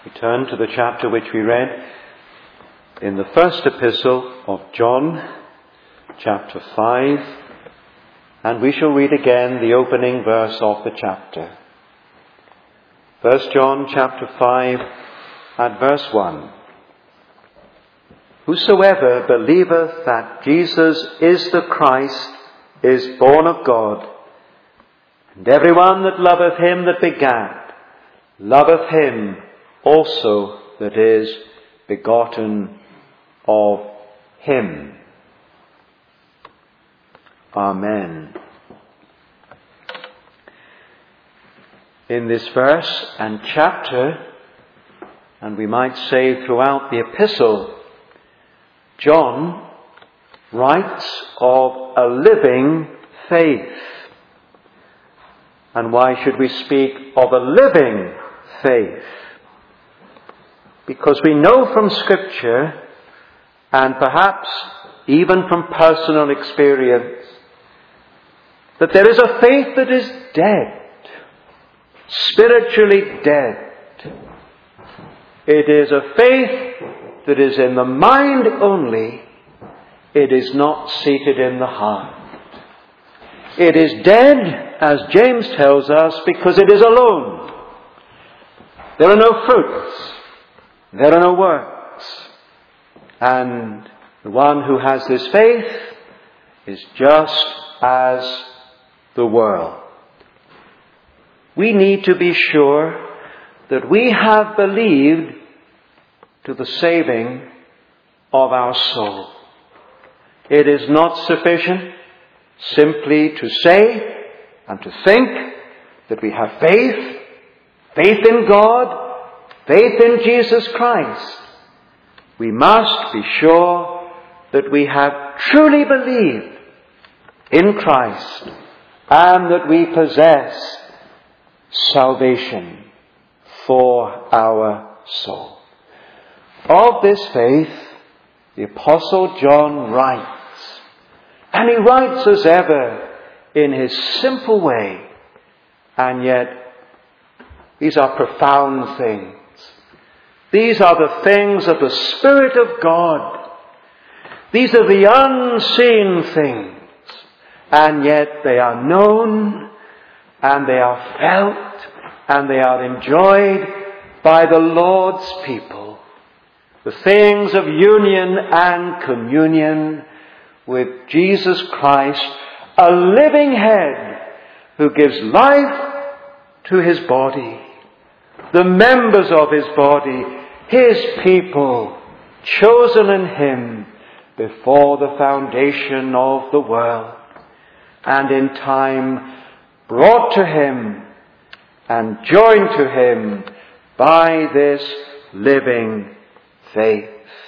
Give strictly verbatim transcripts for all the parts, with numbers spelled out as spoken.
We turn to the chapter which we read in the first epistle of John, chapter five, and we shall read again the opening verse of the chapter. First John chapter five and verse one. Whosoever believeth that Jesus is the Christ is born of God, and every one that loveth him that begat loveth him also that is begotten of him. Amen. In this verse and chapter, and we might say throughout the epistle, John writes of a living faith. And why should we speak of a living faith? Because we know from Scripture, and perhaps even from personal experience, that there is a faith that is dead, spiritually dead. It is a faith that is in the mind only. It is not seated in the heart. It is dead, as James tells us, because it is alone. There are no fruits. There are no works. And the one who has this faith is just as the world. We need to be sure that we have believed to the saving of our soul. It is not sufficient simply to say and to think that we have faith, faith in God, faith in Jesus Christ. We must be sure that we have truly believed in Christ and that we possess salvation for our soul. Of this faith, the Apostle John writes, and he writes as ever in his simple way, and yet these are profound things. These are the things of the Spirit of God. These are the unseen things, and yet they are known, and they are felt, and they are enjoyed by the Lord's people. The things of union and communion with Jesus Christ, a living head who gives life to his body, the members of his body, his people, chosen in him before the foundation of the world, and in time brought to him and joined to him by this living faith.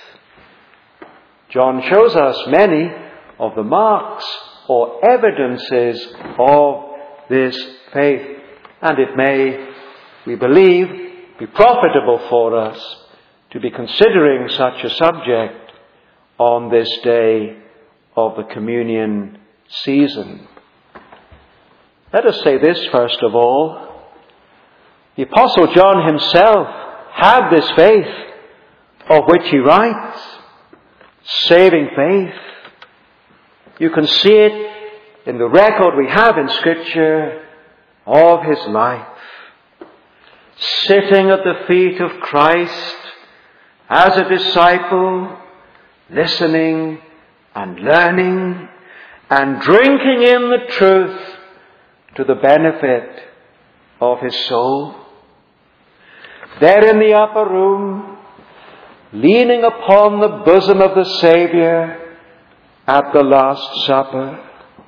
John shows us many of the marks or evidences of this faith, and it may, we believe, be profitable for us to be considering such a subject on this day of the communion season. Let us say this first of all. The Apostle John himself had this faith of which he writes, saving faith. You can see it in the record we have in Scripture of his life. Sitting at the feet of Christ as a disciple, listening and learning and drinking in the truth to the benefit of his soul. There in the upper room, leaning upon the bosom of the Saviour at the Last Supper.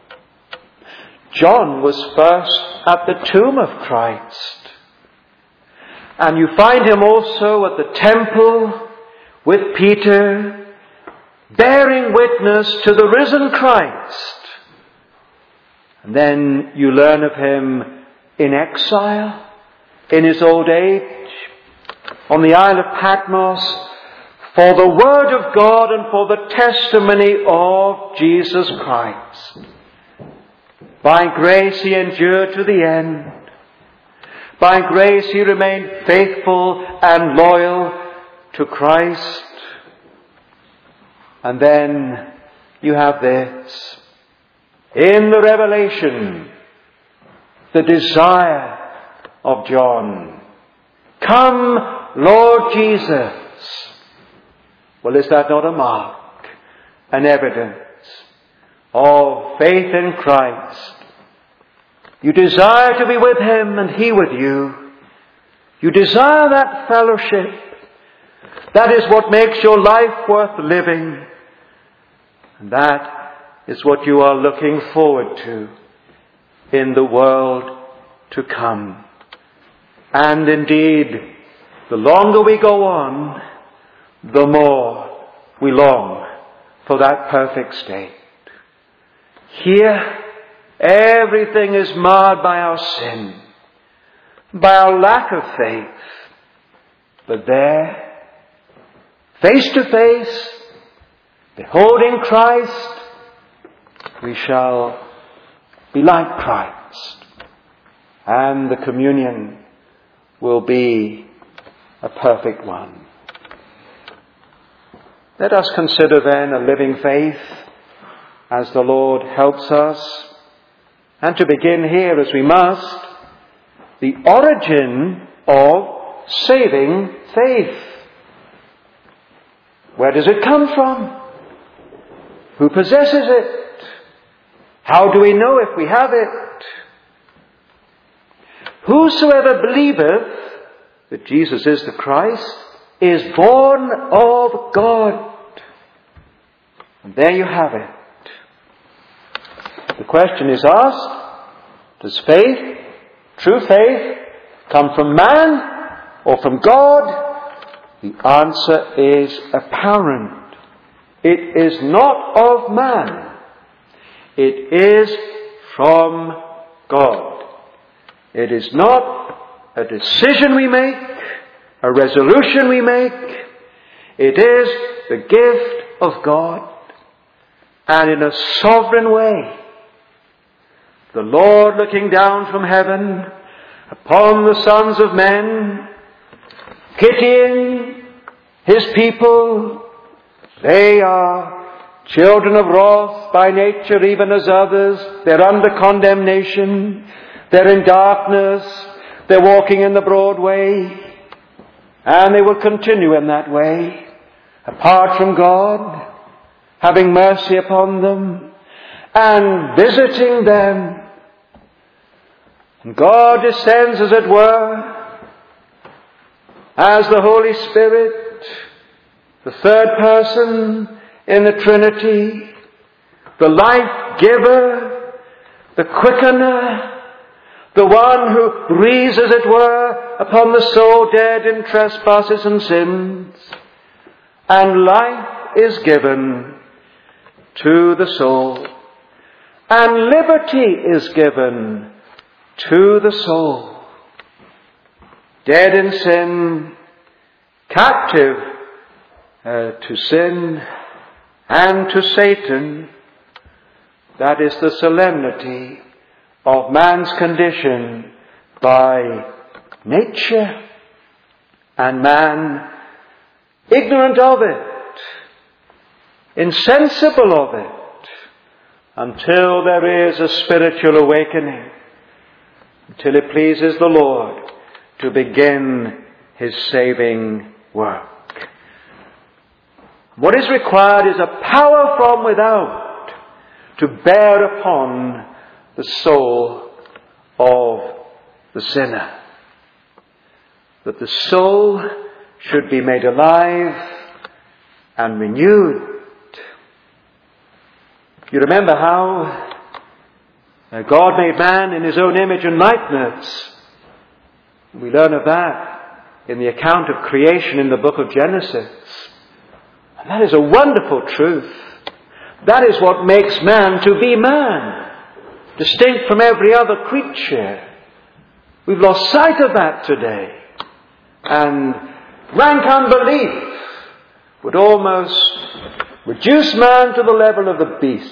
John was first at the tomb of Christ. And you find him also at the temple with Peter, bearing witness to the risen Christ. And then you learn of him in exile, in his old age, on the Isle of Patmos, for the Word of God and for the testimony of Jesus Christ. By grace he endured to the end. By grace he remained faithful and loyal to Christ. And then you have this. In the revelation, the desire of John. Come, Lord Jesus. Well, is that not a mark, an evidence of faith in Christ? You desire to be with him and he with you. You desire that fellowship. That is what makes your life worth living. And that is what you are looking forward to in the world to come. And indeed, the longer we go on, the more we long for that perfect state. Here, everything is marred by our sin, by our lack of faith. But there, face to face, beholding Christ, we shall be like Christ. And the communion will be a perfect one. Let us consider then a living faith as the Lord helps us. And to begin here, as we must, the origin of saving faith. Where does it come from? Who possesses it? How do we know if we have it? Whosoever believeth that Jesus is the Christ is born of God. And there you have it. The question is asked, does faith, true faith, come from man or from God? The answer is apparent. It is not of man. It is from God. It is not a decision we make, a resolution we make. It is the gift of God. And in a sovereign way, the Lord looking down from heaven upon the sons of men, pitying his people. They are children of wrath by nature, even as others. They're under condemnation. They're in darkness. They're walking in the broad way. And they will continue in that way, apart from God, having mercy upon them and visiting them. And God descends, as it were, as the Holy Spirit, the third person in the Trinity, the life giver, the quickener, the one who breathes, as it were, upon the soul dead in trespasses and sins. And life is given to the soul. And liberty is given to the soul. Dead in sin, captive uh, to sin and to Satan. That is the solemnity of man's condition by nature, and man ignorant of it, insensible of it, until there is a spiritual awakening, until it pleases the Lord to begin his saving work. What is required is a power from without to bear upon the soul of the sinner. That the soul should be made alive and renewed. You remember how God made man in his own image and likeness. We learn of that in the account of creation in the book of Genesis. And that is a wonderful truth. That is what makes man to be man, distinct from every other creature. We've lost sight of that today. And rank unbelief would almost reduce man to the level of the beasts.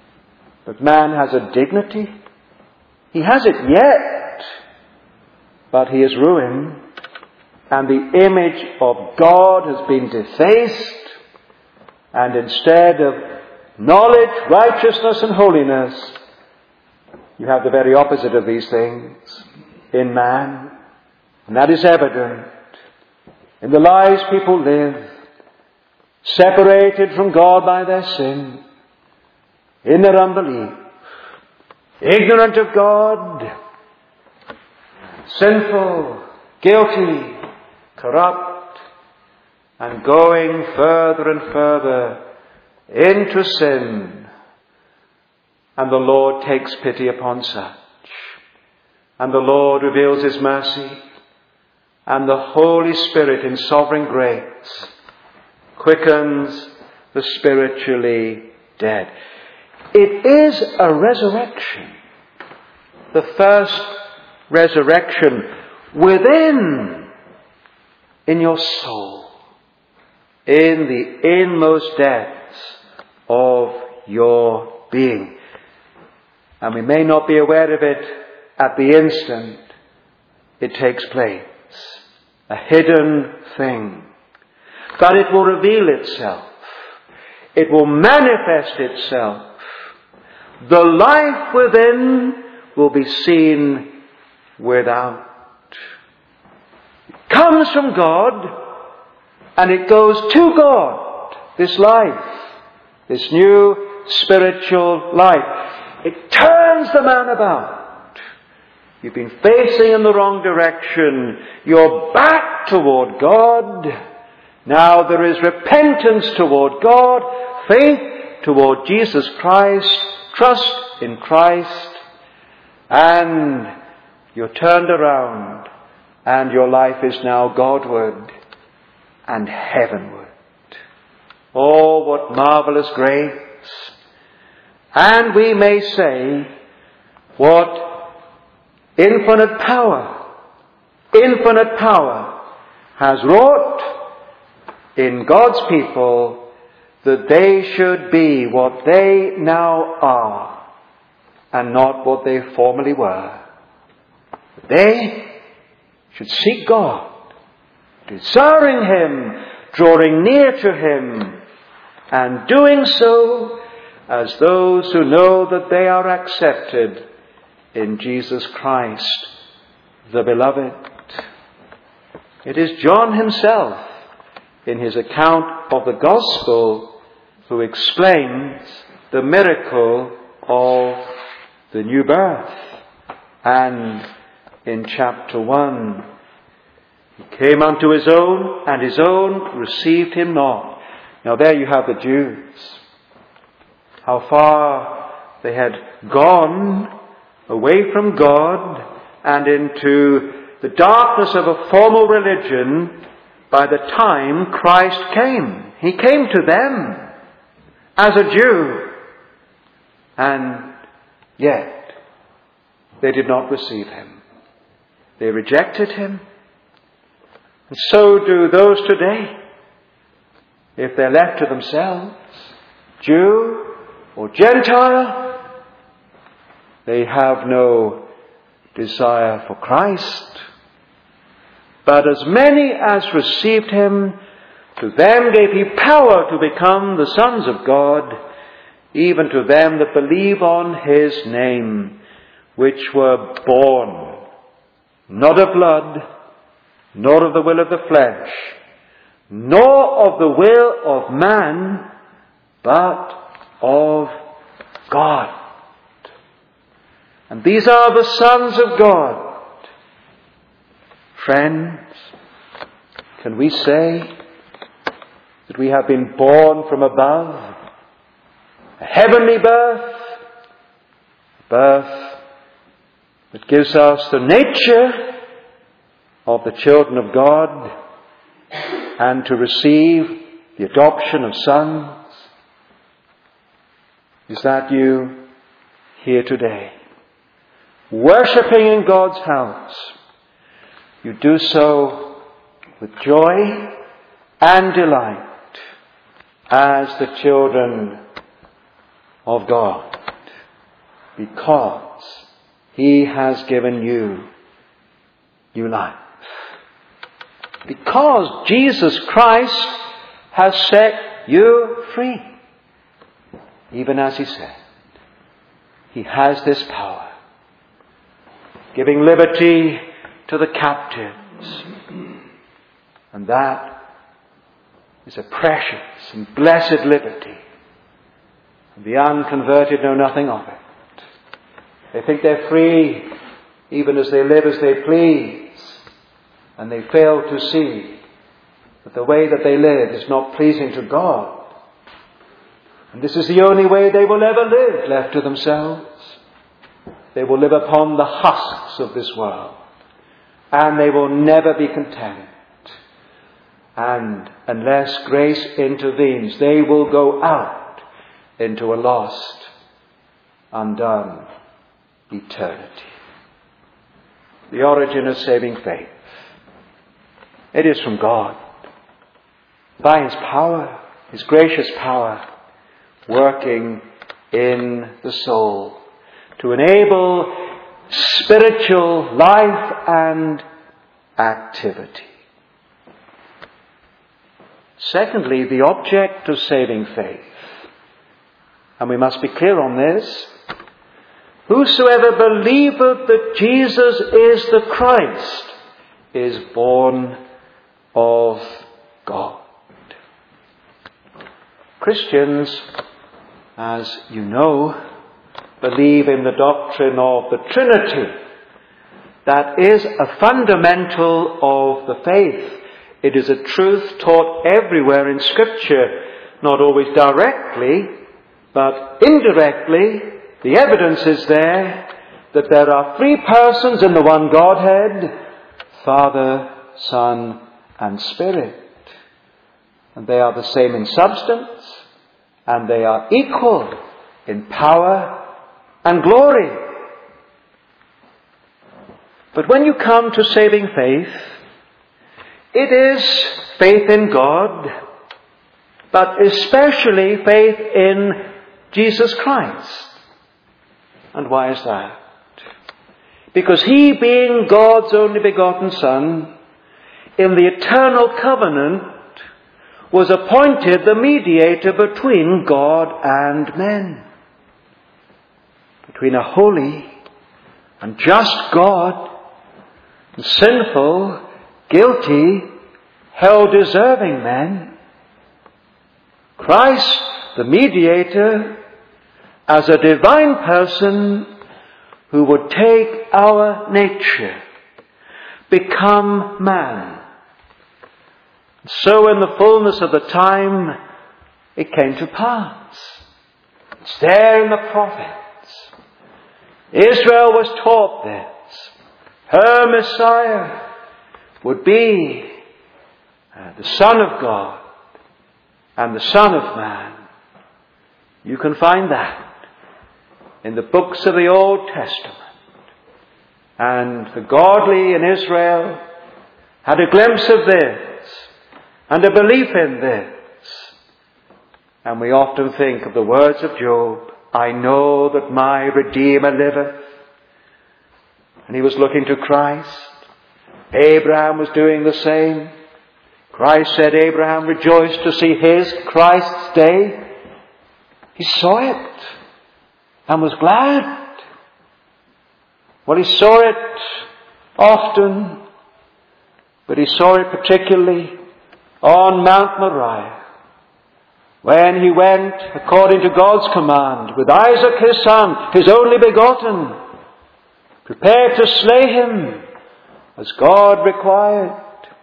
But man has a dignity. He has it yet. but he is ruined, and the image of God has been defaced, and instead of knowledge, righteousness, and holiness, you have the very opposite of these things in man. And that is evident in the lives people live, separated from God by their sin, in their unbelief, ignorant of God, sinful, guilty, corrupt, and going further and further into sin. And the Lord takes pity upon such. And the Lord reveals His mercy. And the Holy Spirit in sovereign grace quickens the spiritually dead. It is a resurrection. The first resurrection within, in your soul, in the inmost depths of your being. And we may not be aware of it at the instant it takes place. A hidden thing. But it will reveal itself. It will manifest itself. The life within will be seen without. It comes from God and it goes to God. This life. This new spiritual life. It turns the man about. You've been facing in the wrong direction. You're back toward God. Now there is repentance toward God, faith toward Jesus Christ, trust in Christ, and you're turned around, and your life is now Godward and heavenward. Oh, what marvelous grace! And we may say, what infinite power, infinite power has wrought in God's people that they should be what they now are and not what they formerly were. They should seek God, desiring Him, drawing near to Him, and doing so as those who know that they are accepted in Jesus Christ, the Beloved. It is John himself, in his account of the Gospel, who explains the miracle of the new birth. And in chapter one, He came unto His own, and His own received Him not. Now there you have the Jews. How far they had gone away from God and into the darkness of a formal religion by the time Christ came. He came to them as a Jew, and yet they did not receive Him. They rejected Him. And so do those today. If they're left to themselves, Jew or Gentile, they have no desire for Christ. But as many as received Him, to them gave He power to become the sons of God, even to them that believe on His name, which were born, not of blood, nor of the will of the flesh, nor of the will of man, but of God. And these are the sons of God. Friends, can we say that we have been born from above? A heavenly birth, a birth that gives us the nature of the children of God, and to receive the adoption of sons. Is that you here today? Worshipping in God's house. You do so with joy and delight as the children of God, because He has given you new life. Because Jesus Christ has set you free. Even as he said, he has this power, giving liberty to the captives. And that is a precious and blessed liberty. And the unconverted know nothing of it. They think they're free even as they live as they please. And they fail to see that the way that they live is not pleasing to God. And this is the only way they will ever live, left to themselves. They will live upon the husks of this world. And they will never be content. And unless grace intervenes, they will go out into a lost, undone eternity. The origin of saving faith. It is from God. By His power, His gracious power, working in the soul to enable spiritual life and activity. Secondly, the object of saving faith. And we must be clear on this. Whosoever believeth that Jesus is the Christ is born of God. Christians, as you know, believe in the doctrine of the Trinity. That is a fundamental of the faith. It is a truth taught everywhere in Scripture, not always directly, but indirectly. The evidence is there that there are three persons in the one Godhead, Father, Son, and Spirit. And they are the same in substance, and they are equal in power and glory. But when you come to saving faith, it is faith in God, but especially faith in Jesus Christ. And why is that? Because He, being God's only begotten Son, in the eternal covenant, was appointed the mediator between God and men. Between a holy and just God and sinful, guilty, hell-deserving men. Christ, the mediator, as a divine person who would take our nature, become man. So in the fullness of the time, it came to pass. It's there in the prophets. Israel was taught this. Her Messiah would be uh, the Son of God and the Son of Man. You can find that in the books of the Old Testament. And the godly in Israel had a glimpse of this and a belief in this. And we often think of the words of Job, I know that my Redeemer liveth. And he was looking to Christ. Abraham was doing the same. Christ said, Abraham rejoiced to see his, Christ's day. He saw it and was glad. Well, he saw it often, but he saw it particularly on Mount Moriah, when he went, according to God's command, with Isaac his son, his only begotten, prepared to slay him as God required.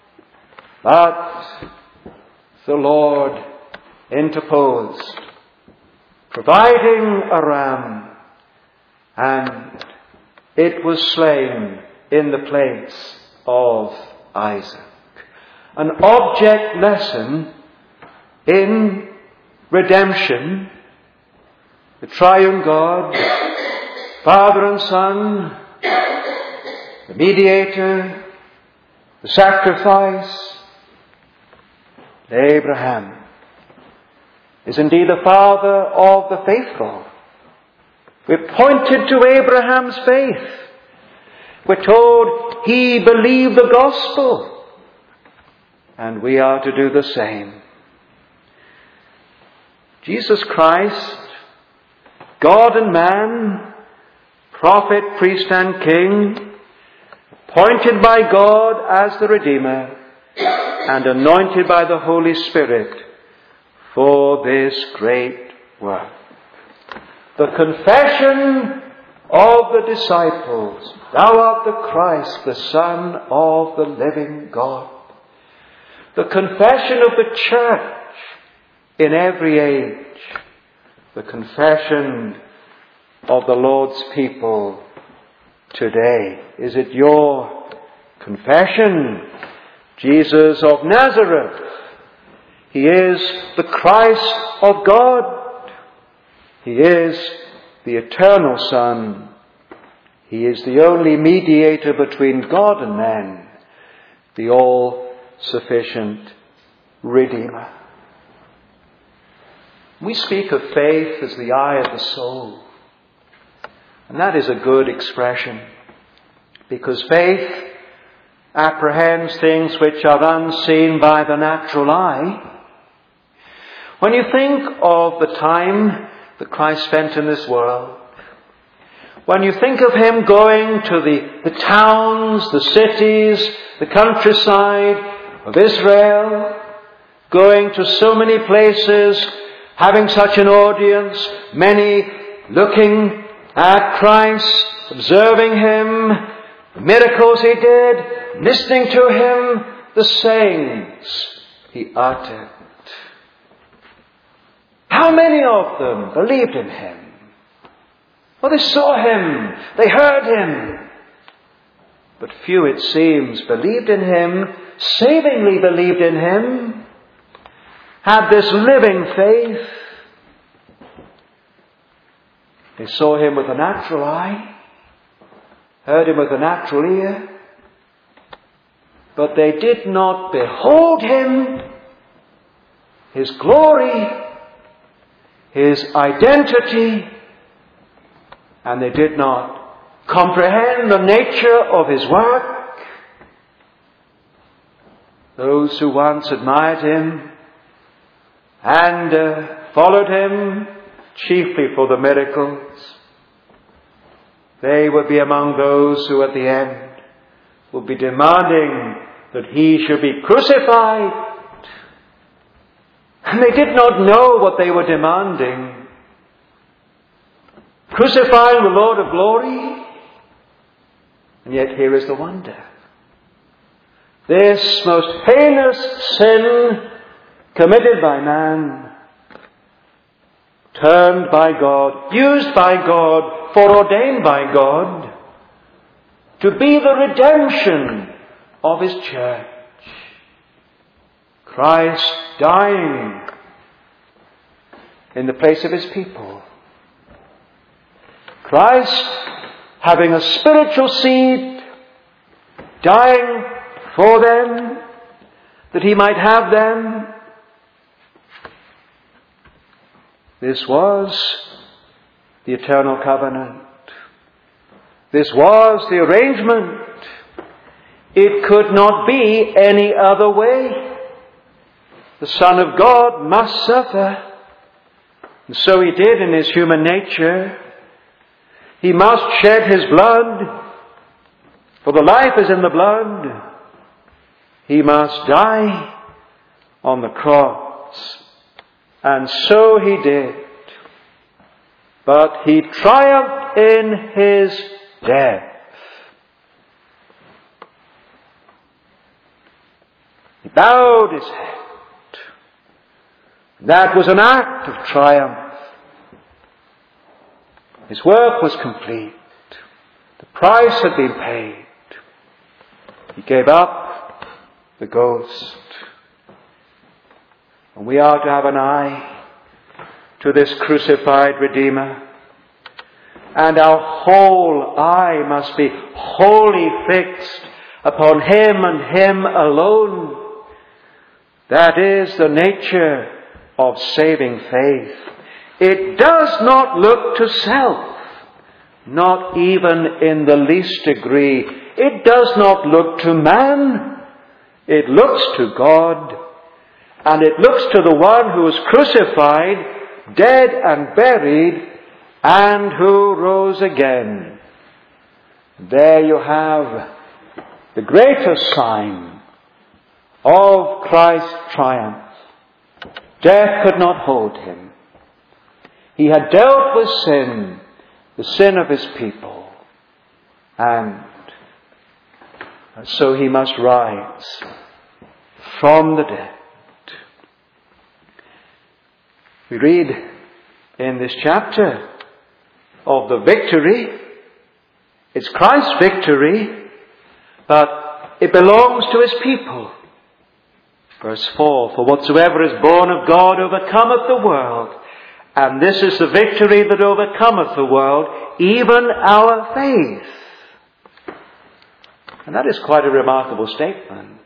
But the Lord interposed, providing a ram, and it was slain in the place of Isaac. An object lesson in redemption. The triune God, Father and Son, the mediator, the sacrifice. Abraham is indeed the father of the faithful. We're pointed to Abraham's faith. We're told he believed the gospel. And we are to do the same. Jesus Christ, God and man, prophet, priest and king, appointed by God as the Redeemer and anointed by the Holy Spirit for this great work. The confession of the disciples, thou art the Christ, the Son of the living God. The confession of the church in every age. The confession of the Lord's people today. Is it your confession? Jesus of Nazareth. He is the Christ of God. He is the eternal Son. He is the only mediator between God and men, the all-sufficient Redeemer. We speak of faith as the eye of the soul. And that is a good expression, because faith apprehends things which are unseen by the natural eye. When you think of the time that Christ spent in this world, when you think of him going to the, the towns, the cities, the countryside of Israel, going to so many places, having such an audience, many looking at Christ, observing him, the miracles he did, listening to him, the sayings he uttered. How many of them believed in him? Well, they saw him, they heard him. But few, it seems, believed in him, savingly believed in him, had this living faith. They saw him with a natural eye, heard him with a natural ear, but they did not behold him, his glory, his identity, and they did not comprehend the nature of his work. Those who once admired him and uh, followed him chiefly for the miracles, they would be among those who at the end will be demanding that he should be crucified. And they did not know what they were demanding. Crucifying the Lord of glory. And yet here is the wonder. This most heinous sin committed by man, turned by God, used by God, foreordained by God, to be the redemption of his church. Christ dying in the place of his people. Christ having a spiritual seed, dying for them, that he might have them. This was the eternal covenant. This was the arrangement. It could not be any other way. The Son of God must suffer. And so he did in his human nature. He must shed his blood, for the life is in the blood. He must die on the cross. And so he did. But he triumphed in his death. He bowed his head. That was an act of triumph. His work was complete. The price had been paid. He gave up the ghost. And we are to have an eye to this crucified Redeemer. And our whole eye must be wholly fixed upon him and him alone. That is the nature of saving faith. It does not look to self, not even in the least degree. it does not look to man. It looks to God. And it looks to the one who was crucified, dead and buried, and who rose again. There you have the greatest sign of Christ's triumph. Death could not hold him. He had dealt with sin, the sin of his people, and so he must rise from the dead. We read in this chapter of the victory. It's Christ's victory, but it belongs to his people. Verse four, for whatsoever is born of God overcometh the world. And this is the victory that overcometh the world, even our faith. And that is quite a remarkable statement.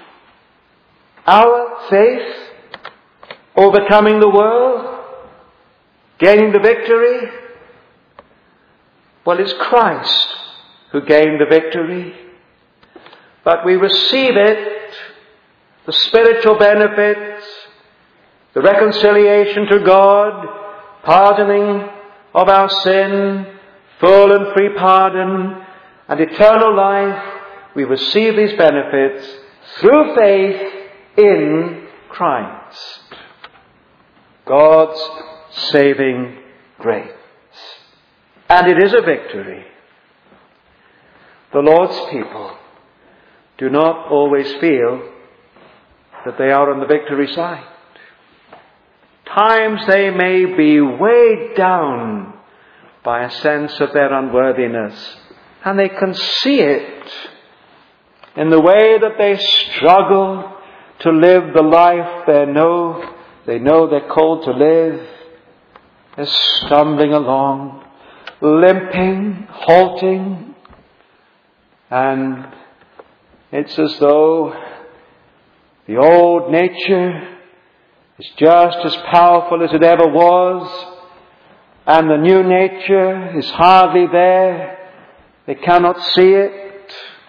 Our faith overcoming the world, gaining the victory. Well, it's Christ who gained the victory. But we receive it, the spiritual benefits, the reconciliation to God, pardoning of our sin, full and free pardon, and eternal life. We receive these benefits through faith in Christ. God's saving grace. And it is a victory. The Lord's people do not always feel that they are on the victory side. Times they may be weighed down by a sense of their unworthiness, and they can see it in the way that they struggle to live the life they know they know they're called to live. They're stumbling along, limping, halting, and it's as though the old nature is just as powerful as it ever was, and the new nature is hardly there. They cannot see it.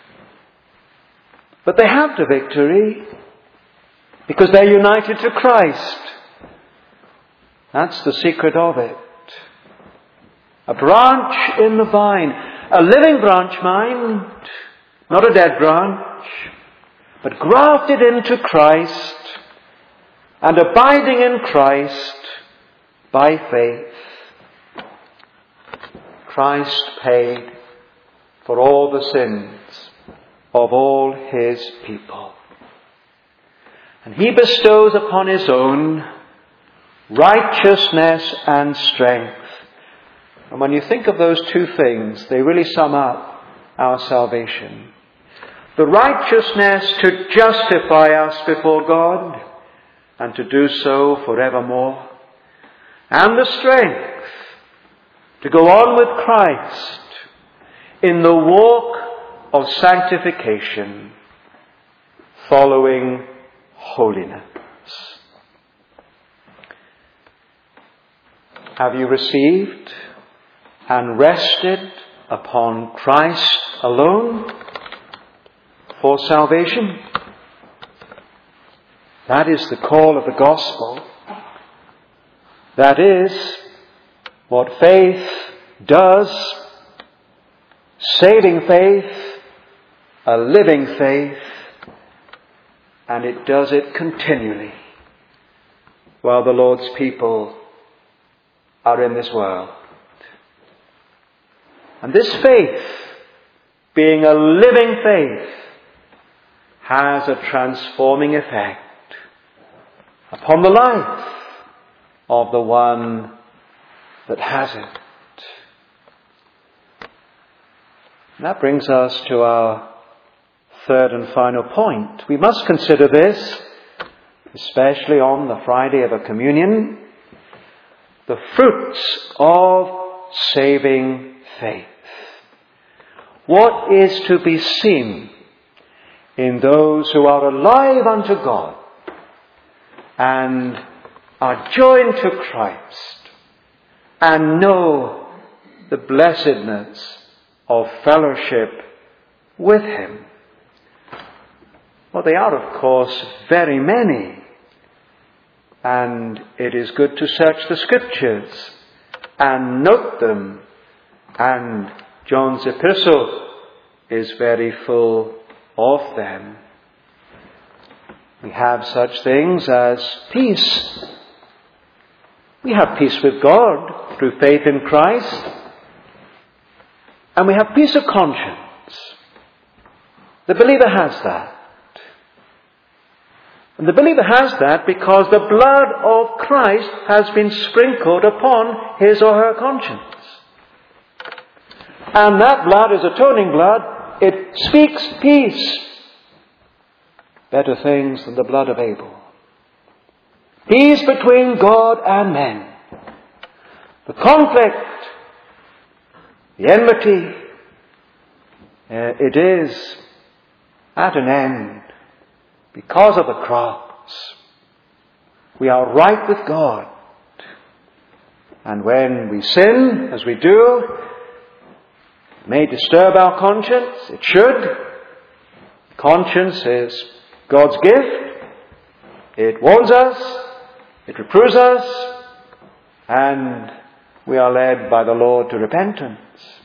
But they have the victory because they're united to Christ. That's the secret of it. A branch in the vine, a living branch, mind, not a dead branch, but grafted into Christ and abiding in Christ by faith. Christ paid for all the sins of all his people. And he bestows upon his own righteousness and strength. And when you think of those two things, they really sum up our salvation. The righteousness to justify us before God and to do so forevermore. And the strength to go on with Christ in the walk of sanctification, following holiness. Have you received and rested upon Christ alone for salvation? That is the call of the gospel. That is what faith does. Saving faith, a living faith, and it does it continually while the Lord's people are in this world. And this faith, being a living faith, has a transforming effect upon the life of the one that has it. And that brings us to our third and final point. We must consider this, especially on the Friday of a communion, the fruits of saving faith. What is to be seen in those who are alive unto God and are joined to Christ and know the blessedness of fellowship with him. Well, they are, of course, very many. And it is good to search the Scriptures and note them. And John's epistle is very full of them. We have such things as peace. We have peace with God through faith in Christ. And we have peace of conscience. The believer has that. And the believer has that because the blood of Christ has been sprinkled upon his or her conscience. And that blood is atoning blood. It speaks peace. Better things than the blood of Abel. Peace between God and men. The conflict, the enmity, uh, it is at an end because of the cross. We are right with God. And when we sin, as we do, it may disturb our conscience. It should. Conscience is God's gift. It warns us. It reproves us. And we are led by the Lord to repentance.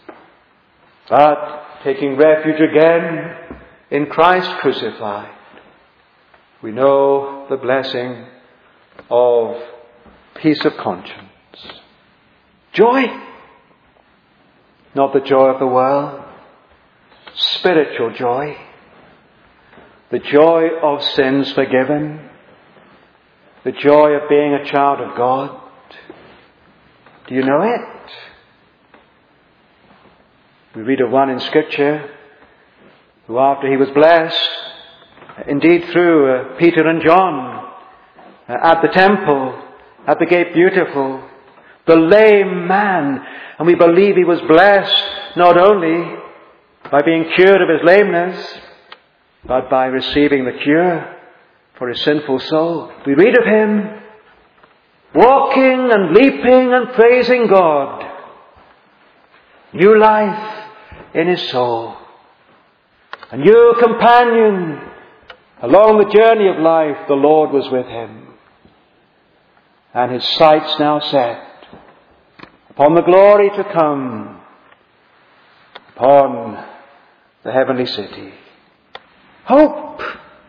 But taking refuge again in Christ crucified, we know the blessing of peace of conscience. Joy. Not the joy of the world. Spiritual joy. The joy of sins forgiven. The joy of being a child of God. Do you know it? We read of one in Scripture who, after he was blessed, indeed through uh, Peter and John, uh, at the temple, at the gate beautiful, the lame man, and we believe he was blessed not only by being cured of his lameness, but by receiving the cure for his sinful soul. We read of him walking and leaping and praising God. New life in his soul. A new companion. Along the journey of life, the Lord was with him. And his sights now set upon the glory to come, upon the heavenly city. Hope,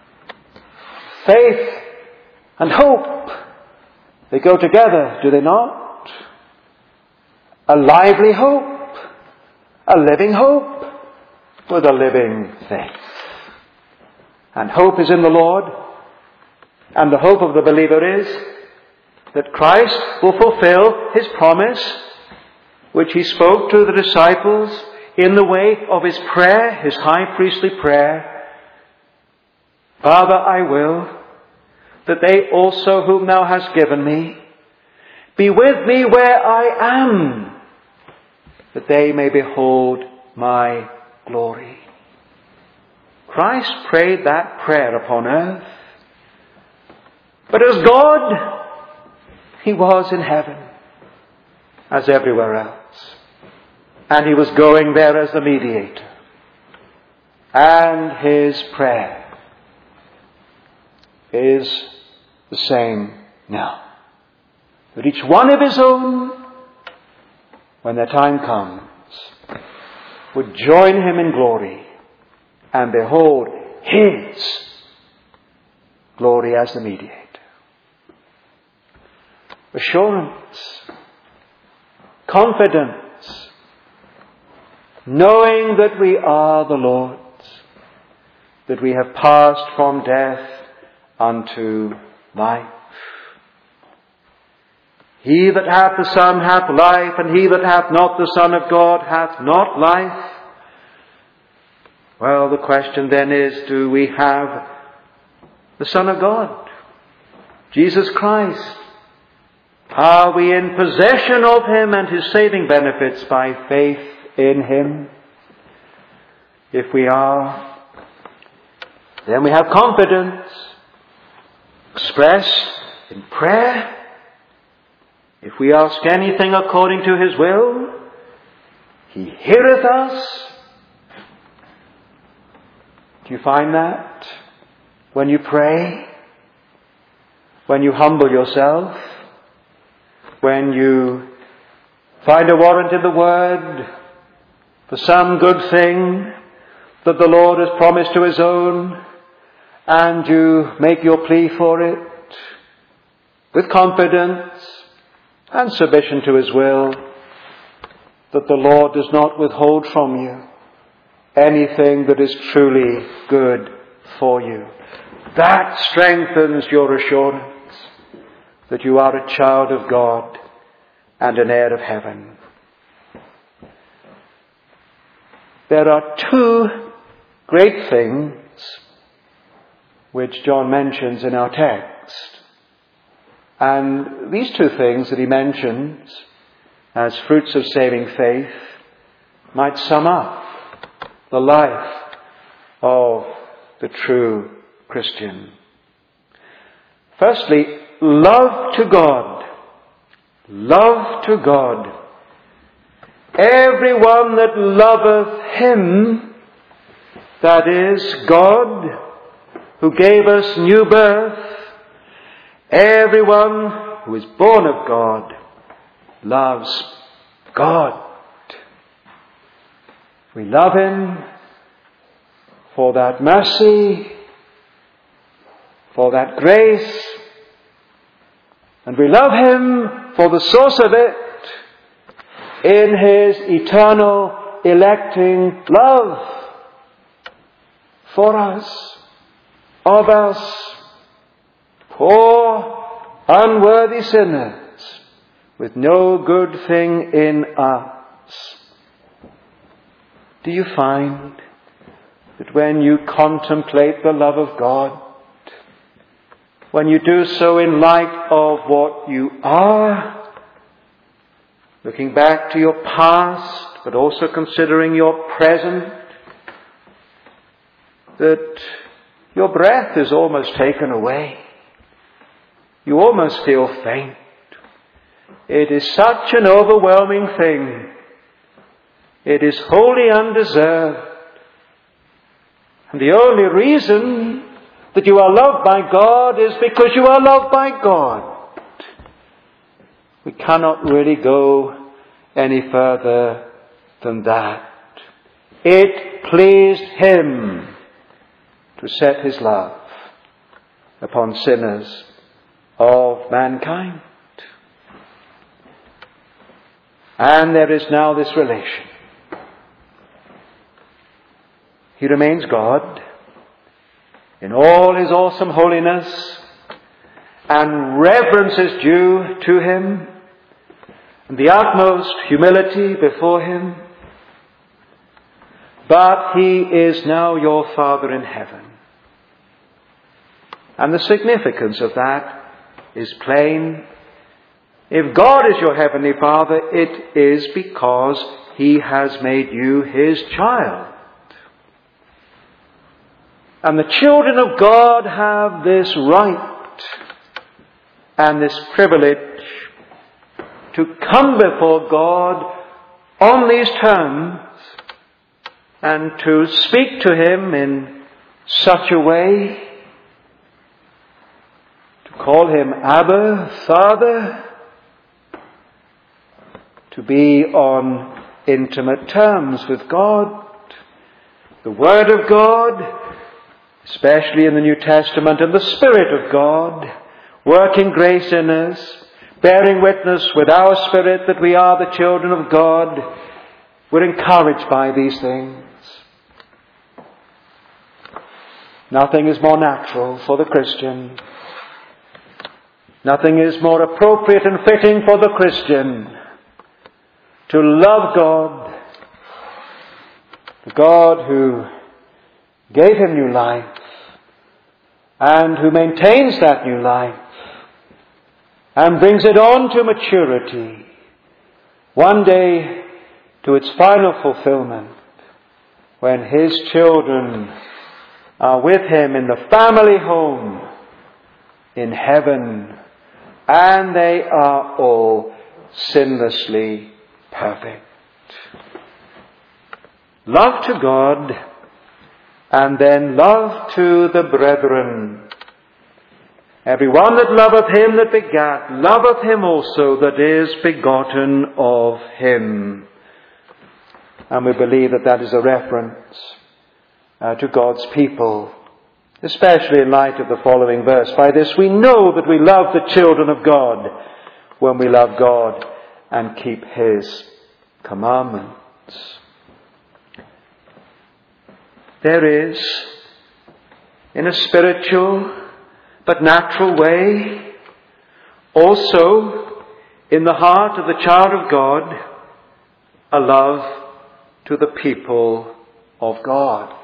faith and hope, they go together, do they not? A lively hope, a living hope with a living faith. And hope is in the Lord, and the hope of the believer is that Christ will fulfill his promise, which he spoke to the disciples in the way of his prayer, his high priestly prayer. Father, I will that they also whom thou hast given me be with me where I am, that they may behold my glory. Christ prayed that prayer upon earth. But as God, he was in heaven, as everywhere else. And he was going there as the mediator. And his prayer is the same now. That each one of his own, when their time comes, would join him in glory and behold his glory as the mediator. Assurance, confidence, knowing that we are the Lord's, that we have passed from death unto life. He that hath the Son hath life, and he that hath not the Son of God hath not life. Well, the question then is, do we have the Son of God, Jesus Christ? Are we in possession of him and his saving benefits by faith in him? If we are, then we have confidence expressed in prayer. If we ask anything according to his will, he heareth us. Do you find that when you pray? When you humble yourself? When you find a warrant in the Word for some good thing that the Lord has promised to His own, and you make your plea for it with confidence and submission to His will, that the Lord does not withhold from you anything that is truly good for you. That strengthens your assurance that you are a child of God and an heir of heaven. There are two great things which John mentions in our text. And these two things that he mentions as fruits of saving faith might sum up the life of the true Christian. Firstly, love to God. Love to God. Everyone that loveth Him, that is God, who gave us new birth, everyone who is born of God loves God. We love Him for that mercy, for that grace, and we love Him for the source of it in His eternal electing love for us, of us, poor, unworthy sinners, with no good thing in us. Do you find that when you contemplate the love of God, when you do so in light of what you are, looking back to your past, but also considering your present, that your breath is almost taken away. You almost feel faint. It is such an overwhelming thing. It is wholly undeserved. And the only reason that you are loved by God is because you are loved by God. We cannot really go any further than that. It pleased Him to set His love upon sinners of mankind. And there is now this relation. He remains God in all His awesome holiness, and reverence is due to Him, and the utmost humility before Him. But He is now your Father in heaven. And the significance of that is plain. If God is your Heavenly Father, it is because He has made you His child. And the children of God have this right and this privilege to come before God on these terms and to speak to Him in such a way, to call Him Abba, Father, to be on intimate terms with God. The Word of God, especially in the New Testament, and the Spirit of God, working grace in us, bearing witness with our spirit that we are the children of God. We're encouraged by these things. Nothing is more natural for the Christian. Nothing is more appropriate and fitting for the Christian to love God, the God who gave him new life and who maintains that new life and brings it on to maturity, one day to its final fulfillment, when His children are with Him in the family home in heaven, and they are all sinlessly perfect. Love to God And then love to the brethren. Every one that loveth him that begat, loveth him also that is begotten of him. And we believe that that is a reference uh, to God's people, especially in light of the following verse. By this we know that we love the children of God, when we love God and keep his commandments. There is, in a spiritual but natural way, also in the heart of the child of God, a love to the people of God.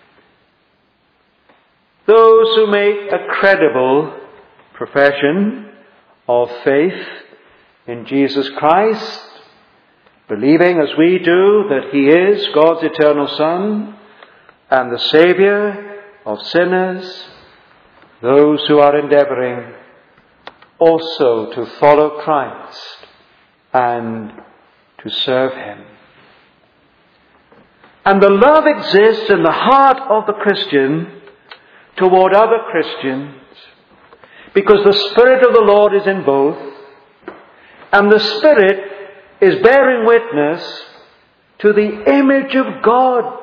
Those who make a credible profession of faith in Jesus Christ, believing as we do that he is God's eternal Son and the Saviour of sinners, those who are endeavouring also to follow Christ and to serve him. And the love exists in the heart of the Christian toward other Christians, because the Spirit of the Lord is in both, and the Spirit is bearing witness to the image of God.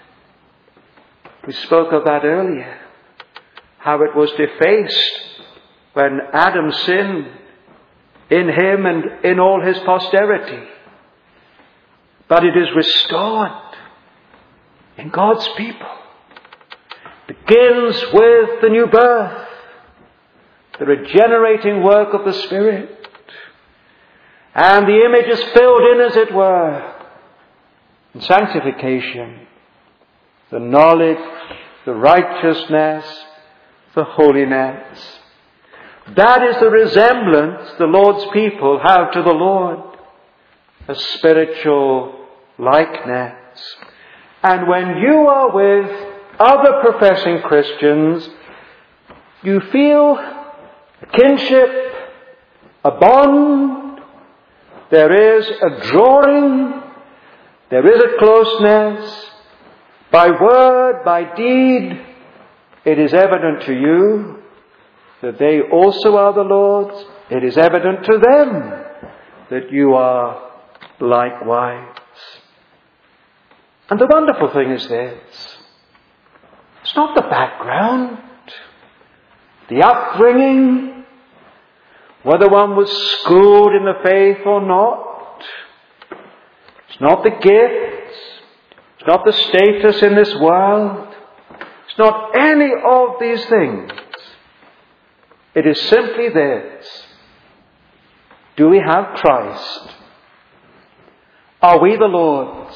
We spoke of that earlier, how it was defaced when Adam sinned in him and in all his posterity. But it is restored in God's people. Begins with the new birth, the regenerating work of the Spirit. And the image is filled in, as it were, in sanctification, the knowledge, the righteousness, the holiness. That is the resemblance the Lord's people have to the Lord, a spiritual likeness. And when you are with other professing Christians, you feel a kinship, a bond. There is a drawing, there is a closeness. By word, by deed, it is evident to you that they also are the Lord's. It is evident to them that you are likewise. And the wonderful thing is this: it's not the background, the upbringing, whether one was schooled in the faith or not. It's not the gifts. It's not the status in this world. It's not any of these things. It is simply this: do we have Christ? Are we the Lord's?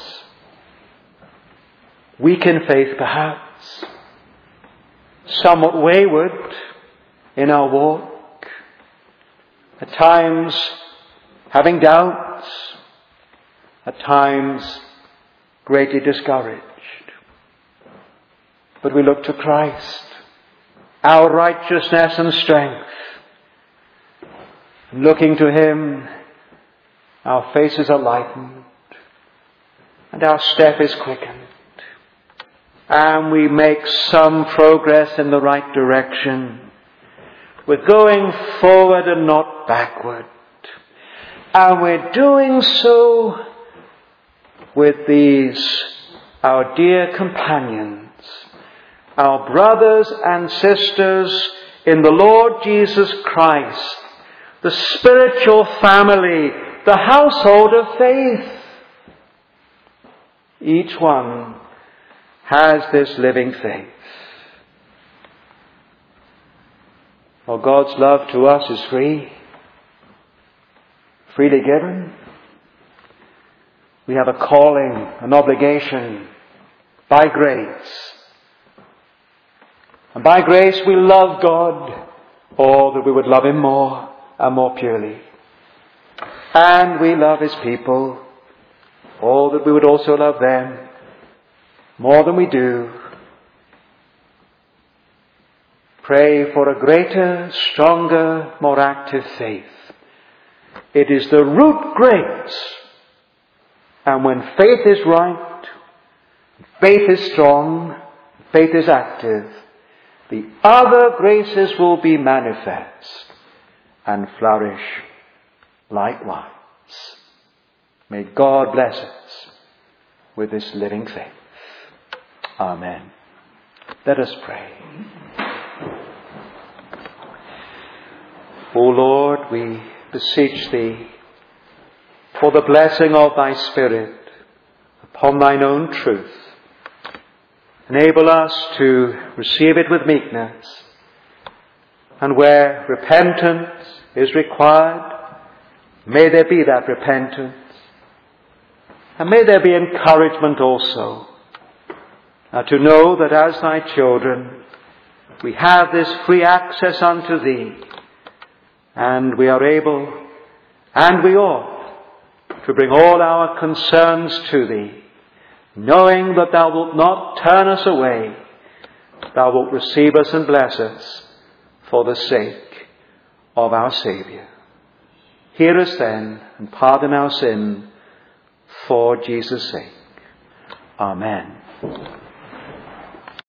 Weak in faith, perhaps. Somewhat wayward in our walk. At times having doubts. At times greatly discouraged. But we look to Christ, our righteousness and strength. Looking to him, our faces are lightened and our step is quickened. And we make some progress in the right direction. We're going forward and not backward. And we're doing so with these, our dear companions, our brothers and sisters in the Lord Jesus Christ, the spiritual family, the household of faith. Each one has this living faith. For God's love to us is free, freely given. We have a calling, an obligation by grace. And by grace we love God, or that we would love him more and more purely. And we love his people, or that we would also love them more than we do. Pray for a greater, stronger, more active faith. It is the root grace. And when faith is right, faith is strong, faith is active, the other graces will be manifest and flourish likewise. May God bless us with this living faith. Amen. Let us pray. O Lord, we beseech Thee for the blessing of Thy Spirit upon Thine own truth. Enable us to receive it with meekness, and where repentance is required, may there be that repentance, and may there be encouragement also uh, to know that as Thy children we have this free access unto Thee, and we are able, and we ought, to bring all our concerns to Thee, knowing that Thou wilt not turn us away. Thou wilt receive us and bless us for the sake of our Saviour. Hear us then, and pardon our sin for Jesus' sake. Amen.